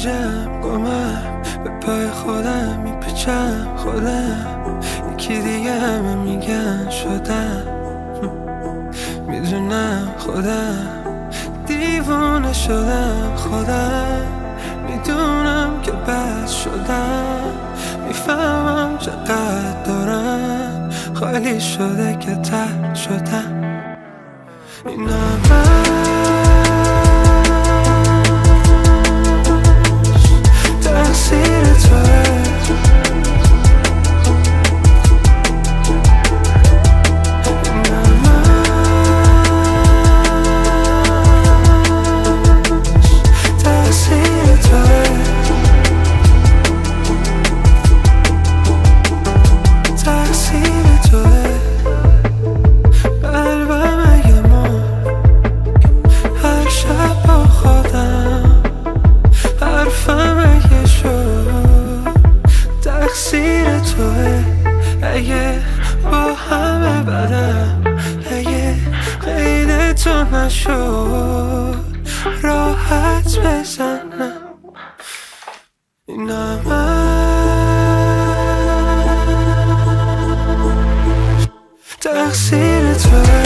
گیجم گمم به پای خودم میپیچم خودم یکی دیگه همه میگن شدم میدونم خودم دیوونه شدم خودم میدونم که بد شدم میفهمم چقدر دارم خالی شده که ته شدم اینم تقصیر توه تقصیر توه اگه با همه بدم اگه قید تو نشد راحت بزنم اینم تقصیر توه